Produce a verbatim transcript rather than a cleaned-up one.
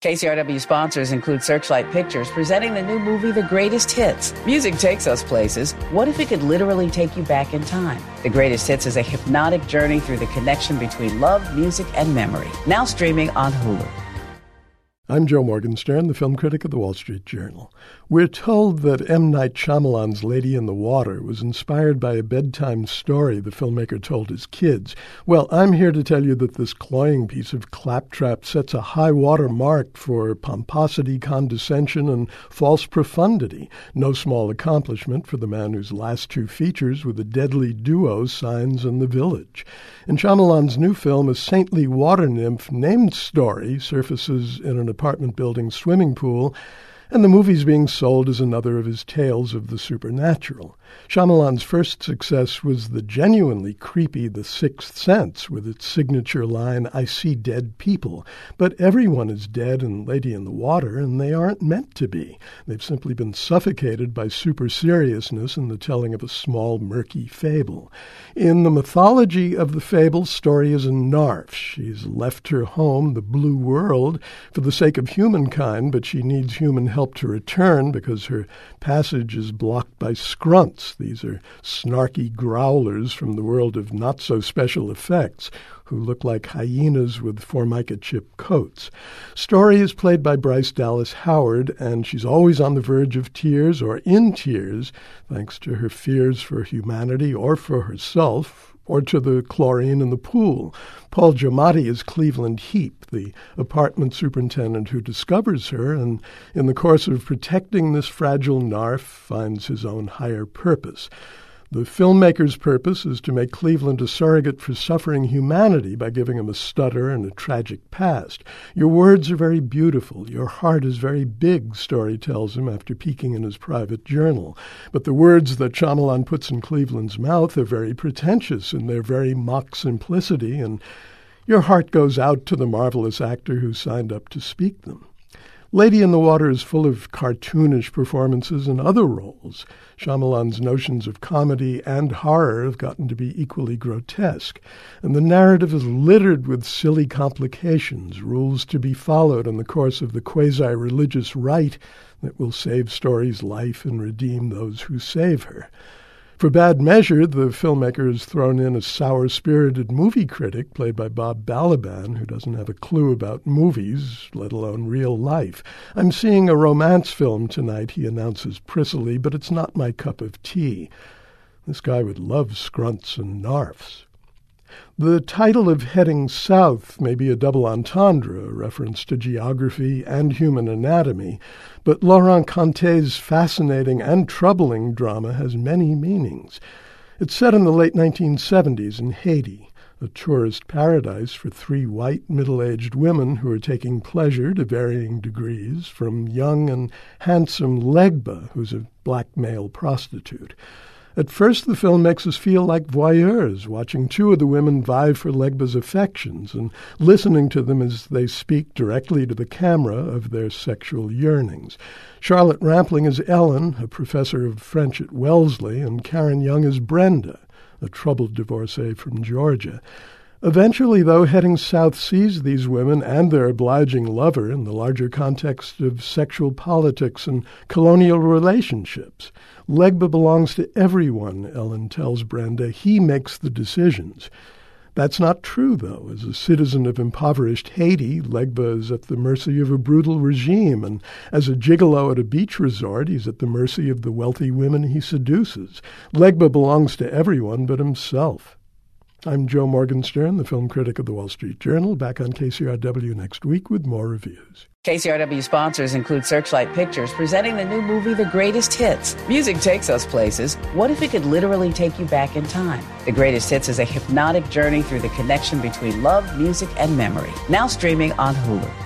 K C R W sponsors include Searchlight Pictures, presenting the new movie, The Greatest Hits. Music takes us places. What if it could literally take you back in time? The Greatest Hits is a hypnotic journey through the connection between love, music, and memory. Now streaming on Hulu. I'm Joe Morgenstern, the film critic of the Wall Street Journal. We're told that M. Night Shyamalan's Lady in the Water was inspired by a bedtime story the filmmaker told his kids. Well, I'm here to tell you that this cloying piece of claptrap sets a high water mark for pomposity, condescension, and false profundity. No small accomplishment for the man whose last two features were the deadly duo Signs and The Village. In Shyamalan's new film, a saintly water nymph named Story surfaces in an apartment building swimming pool, and the movie's being sold as another of his tales of the supernatural. Shyamalan's first success was the genuinely creepy The Sixth Sense, with its signature line, "I see dead people." But everyone is dead in Lady in the Water, and they aren't meant to be. They've simply been suffocated by super-seriousness in the telling of a small, murky fable. In the mythology of the fable, Story is a narf. She's left her home, the blue world, for the sake of humankind, but she needs human help to return because her passage is blocked by scrunts. These are snarky growlers from the world of not-so-special effects who look like hyenas with Formica chip coats. Story is played by Bryce Dallas Howard, and she's always on the verge of tears or in tears, thanks to her fears for humanity or for herself, or to the chlorine in the pool. Paul Giamatti is Cleveland Heap, the apartment superintendent who discovers her, and in the course of protecting this fragile narf, finds his own higher purpose. The filmmaker's purpose is to make Cleveland a surrogate for suffering humanity by giving him a stutter and a tragic past. Your words are very beautiful. Your heart is very big, Story tells him after peeking in his private journal. But the words that Shyamalan puts in Cleveland's mouth are very pretentious in their very mock simplicity, and your heart goes out to the marvelous actor who signed up to speak them. Lady in the Water is full of cartoonish performances and other roles. Shyamalan's notions of comedy and horror have gotten to be equally grotesque, and the narrative is littered with silly complications, rules to be followed in the course of the quasi-religious rite that will save Story's life and redeem those who save her. For bad measure, the filmmaker has thrown in a sour-spirited movie critic played by Bob Balaban, who doesn't have a clue about movies, let alone real life. "I'm seeing a romance film tonight," he announces prissily, "but it's not my cup of tea." This guy would love scrunts and narfs. The title of Heading South may be a double entendre, a reference to geography and human anatomy, but Laurent Conté's fascinating and troubling drama has many meanings. It's set in the late nineteen seventies in Haiti, a tourist paradise for three white middle-aged women who are taking pleasure to varying degrees from young and handsome Legba, who's a black male prostitute. At first, the film makes us feel like voyeurs, watching two of the women vie for Legba's affections and listening to them as they speak directly to the camera of their sexual yearnings. Charlotte Rampling is Ellen, a professor of French at Wellesley, and Karen Young is Brenda, a troubled divorcee from Georgia. Eventually, though, Heading South sees these women and their obliging lover in the larger context of sexual politics and colonial relationships. Legba belongs to everyone, Ellen tells Brenda. He makes the decisions. That's not true, though. As a citizen of impoverished Haiti, Legba is at the mercy of a brutal regime, and as a gigolo at a beach resort, he's at the mercy of the wealthy women he seduces. Legba belongs to everyone but himself. I'm Joe Morgenstern, the film critic of the Wall Street Journal, back on K C R W next week with more reviews. K C R W sponsors include Searchlight Pictures, presenting the new movie, The Greatest Hits. Music takes us places. What if it could literally take you back in time? The Greatest Hits is a hypnotic journey through the connection between love, music, and memory. Now streaming on Hulu.